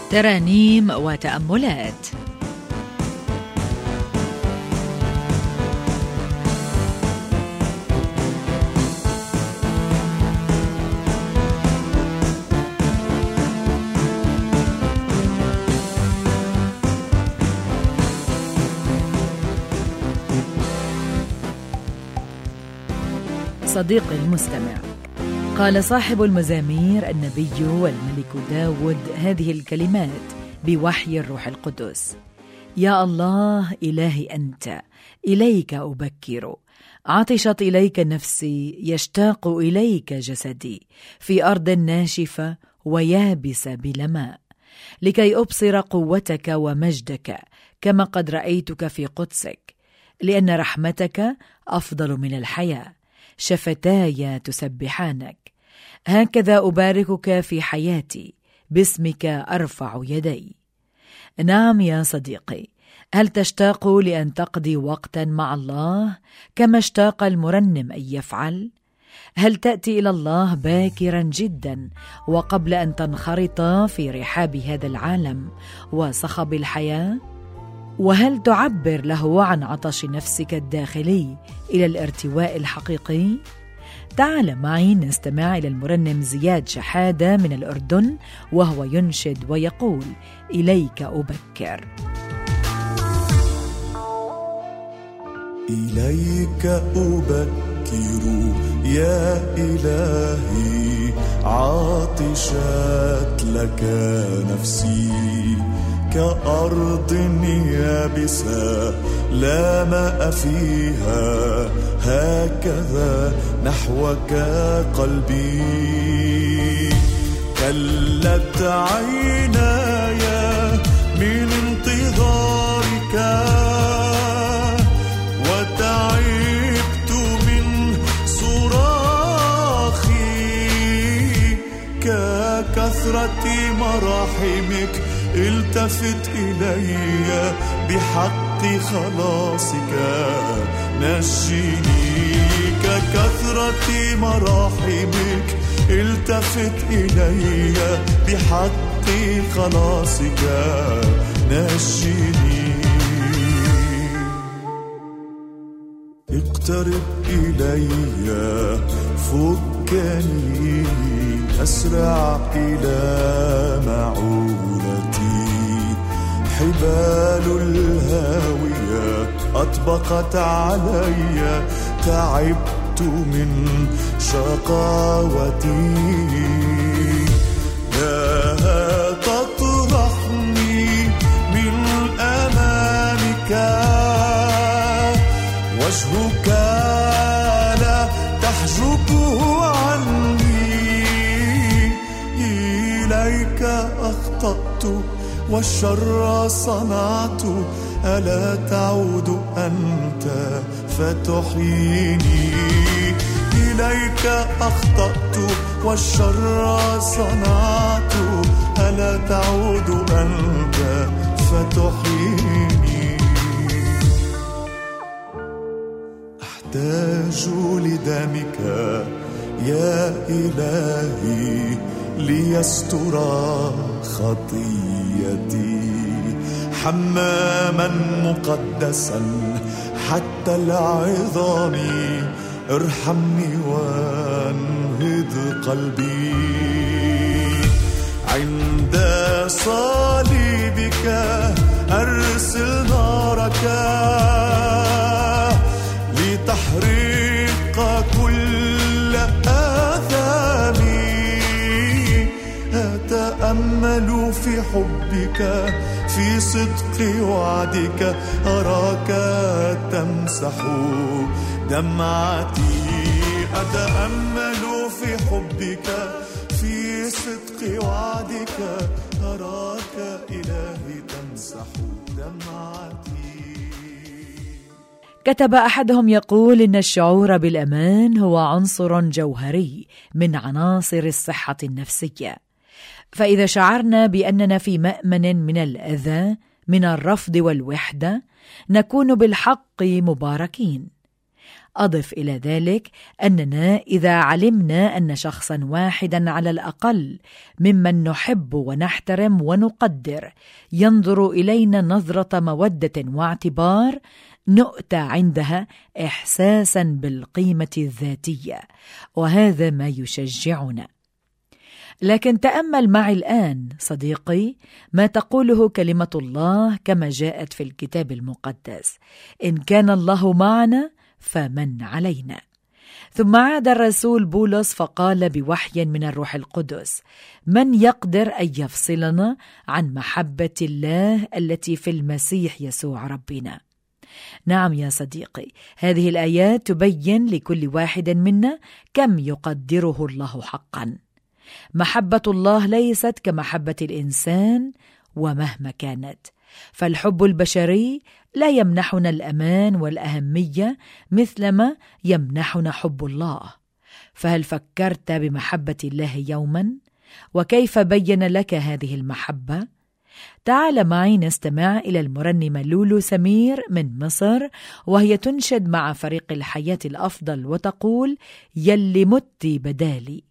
ترانيم وتأملات. صديقي المستمع، قال صاحب المزامير النبي والملك داود هذه الكلمات بوحي الروح القدس: يا الله إلهي أنت، إليك أبكر، عطشت إليك نفسي، يشتاق إليك جسدي، في أرض ناشفة ويابسة بلا ماء، لكي أبصر قوتك ومجدك كما قد رأيتك في قدسك، لأن رحمتك أفضل من الحياة، شفتاي تسبحانك. هكذا أباركك في حياتي، باسمك أرفع يدي. نعم يا صديقي، هل تشتاق لأن تقضي وقتا مع الله كما اشتاق المرنم أن يفعل؟ هل تأتي إلى الله باكرا جدا وقبل أن تنخرط في رحاب هذا العالم وصخب الحياة؟ وهل تعبر له عن عطش نفسك الداخلي إلى الارتواء الحقيقي؟ تعال معي نستمع إلى المرنم زياد شحادة من الأردن وهو ينشد ويقول: إليك أبكر. إليك أبكر يا إلهي، عاطشت لك نفسي، كأرض يابسة لا ماء فيها، هكذا نحوك قلبي. كلت عيناي من انتظارك، وتعبت من صراخي، ككثرة مراحمك التفت إلي، بحق خلاصك نجيني. ككثرة مراحمك التفت إلي، بحق خلاصك نجيني. اقترب إلي فكني، أسرع إلى معونتي، حبال الهاوية أطبقت علي، تعبت من شقاوتي. لا تطرحني من أمامك، وجهك لا تحجبه عني. إليك أخطأت والشر صنعت، ألا تعود أنت فتحييني. إليك أخطأت والشر صنعت، ألا تعود أنت فتحييني. أحتاج لدمك يا إلهي، ليستر خطيتي، حماما مقدسا حتى العظام، ارحمني وانهض قلبي. عند صليبك أرسل نارك، لتحرق كل آثامي. أتأمل في حبك، في صدق وعدك، أراك تمسح دمعتي. أتأمل في حبك، في صدق وعدك، أراك إلهي تمسح دمعتي. كتب أحدهم يقول إن الشعور بالأمان هو عنصر جوهري من عناصر الصحة النفسية، فإذا شعرنا بأننا في مأمن من الأذى، من الرفض والوحدة، نكون بالحق مباركين. أضف إلى ذلك أننا إذا علمنا أن شخصا واحدا على الأقل ممن نحب ونحترم ونقدر ينظر إلينا نظرة مودة واعتبار، نؤتى عندها إحساسا بالقيمة الذاتية، وهذا ما يشجعنا. لكن تأمل معي الآن صديقي ما تقوله كلمة الله كما جاءت في الكتاب المقدس: إن كان الله معنا فمن علينا. ثم عاد الرسول بولس فقال بوحي من الروح القدس: من يقدر أن يفصلنا عن محبة الله التي في المسيح يسوع ربنا؟ نعم يا صديقي، هذه الآيات تبين لكل واحد منا كم يقدره الله حقا. محبة الله ليست كمحبة الإنسان ومهما كانت، فالحب البشري لا يمنحنا الأمان والأهمية مثلما يمنحنا حب الله. فهل فكرت بمحبة الله يوما؟ وكيف بين لك هذه المحبة؟ تعال معي نستمع إلى المرنمة لولو سمير من مصر، وهي تنشد مع فريق الحياة الأفضل وتقول: يلي متي بدالي.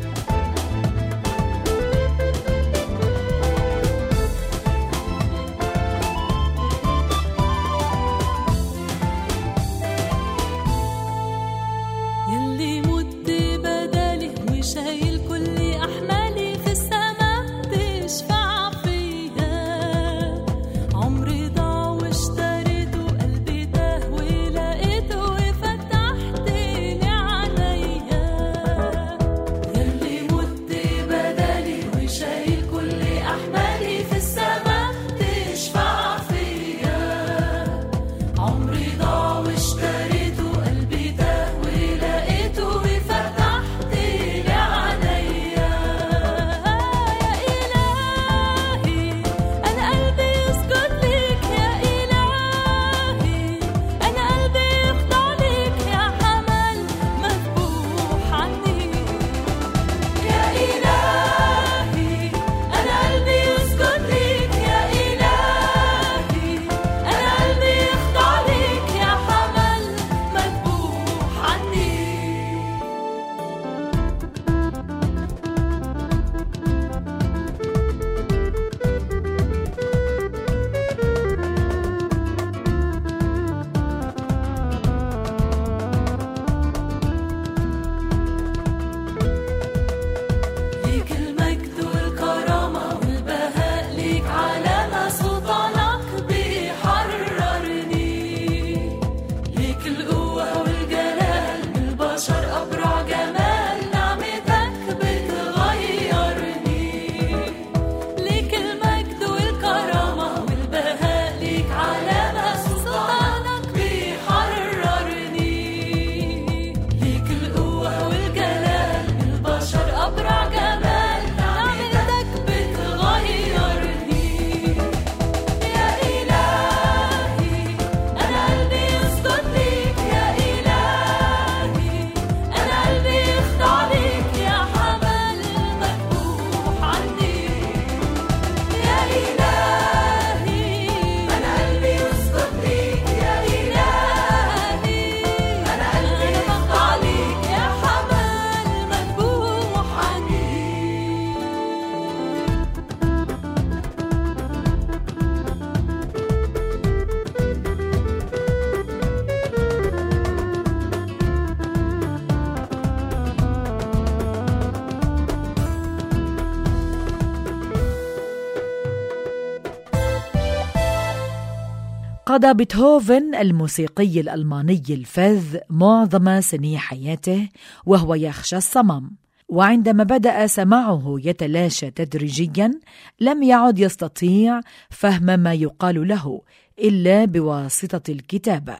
قضى بيتهوفن الموسيقي الألماني الفذ معظم سني حياته وهو يخشى الصمم، وعندما بدأ سمعه يتلاشى تدريجيا لم يعد يستطيع فهم ما يقال له إلا بواسطة الكتابة.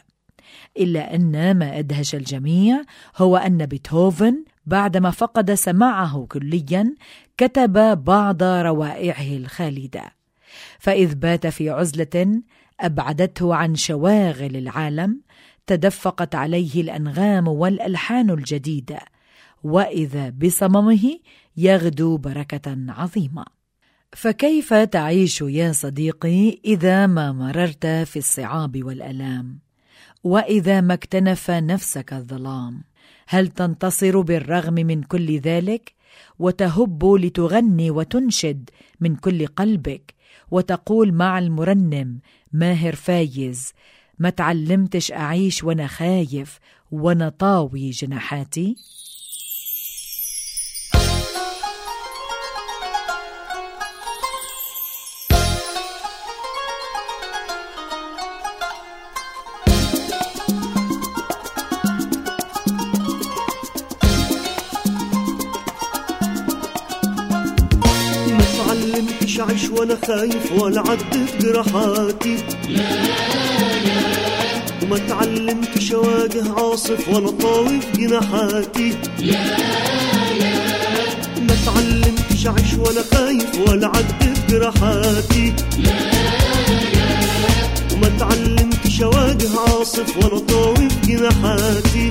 إلا أن ما أدهش الجميع هو أن بيتهوفن بعدما فقد سماعه كليا كتب بعض روائعه الخالدة، فإذ بات في عزلة أبعدته عن شواغل العالم تدفقت عليه الأنغام والألحان الجديدة، وإذا بصممه يغدو بركة عظيمة. فكيف تعيش يا صديقي إذا ما مررت في الصعاب والألام؟ وإذا ما اكتنف نفسك الظلام، هل تنتصر بالرغم من كل ذلك؟ وتهب لتغني وتنشد من كل قلبك وتقول مع المرنم ماهر فايز: ما تعلمتش أعيش وأنا خايف وأنا طاوي جناحاتي. مش عايش وانا خايف ولا عدت جراحاتي، وما تعلمتش اواجه عاصف وانا طاوي في جناحاتي، ما تعلمتش اعيش وانا خايف ولا عدت جراحاتي، وما تعلمتش اواجه عاصف وانا طاوي في جناحاتي.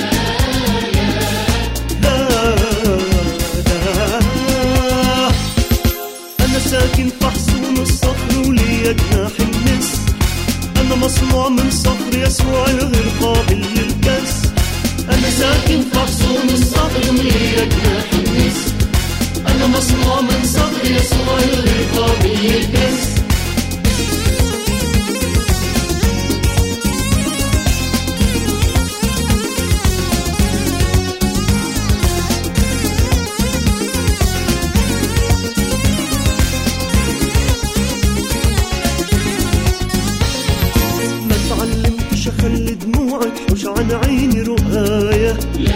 ساكن في حصون الصخر وليا جناح النسر، أنا مصنوع من صخر يسوع الغير قابل للكسر. أنا ساكن في حصون الصخر وليا جناح النسر، أنا مصنوع من صخر يسوع الغير قابل للكسر. خلي دموعك تحوش عن عيني رؤاية،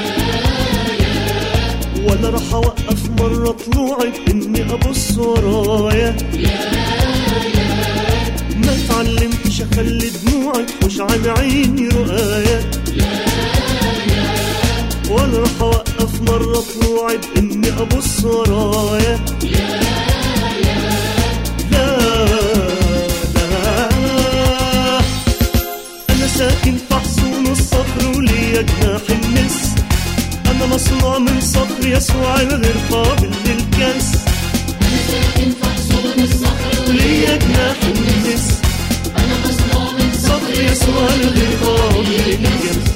ولا رح اوقف مرة طلوعك اني ابص ورايا. ما تعلمتش اخلي دموعك تحوش عن عيني رؤاية، ولا رح اوقف مرة طلوعك اني ابص ورايا. ساكن في حصون الصخر وليا جناح النسر، أنا مصنوع من صخر يسوع الغير قابل للكسر. أنا ساكن في حصون الصخر وليا جناح النسر، أنا مصنوع من صخر يسوع الغير قابل للكسر.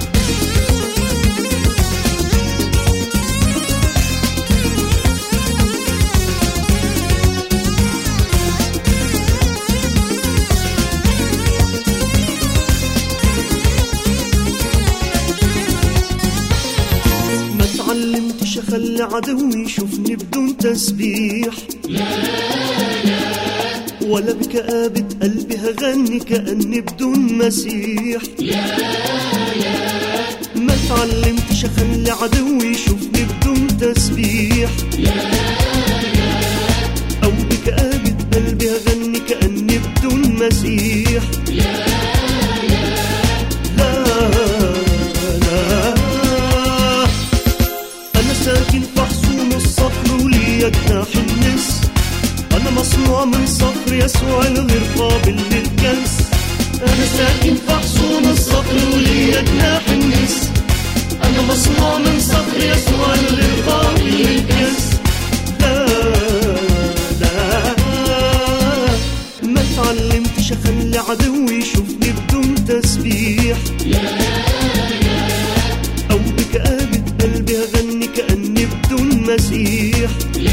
معلمتش اخلي عدوي يشوفني بدون تسبيح، ولا بكآبة قلبي هغني كأني بدون مسيح. ما تعلمتش اخلي عدوي يشوفني بدون تسبيح، او بكآبة قلبي هغني كأني بدون مسيح. ساكن في حصون الصخر وليا جناح النسر، أنا مصنوع من صخر يسوع الغير قابل للكسر. أنا ساكن في حصون الصخر وليا جناح النسر، أنا مصنوع من صخر يسوع الغير قابل للكسر. ما تعلمتش أخلي عدوي يشوفني بدون تسبيح، أو بكآبة قلبي هغني كأني بدون مسيح.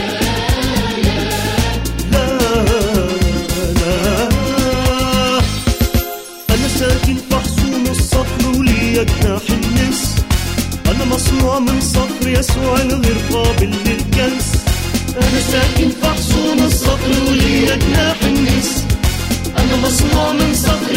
أنا ساكن في حصون الصخر وليا جناح النسر، أنا مصنوع من صخر يسوع الغير قابل للكسر. أنا ساكن في حصون الصخر وليا جناح النسر، أنا مصنوع من صخر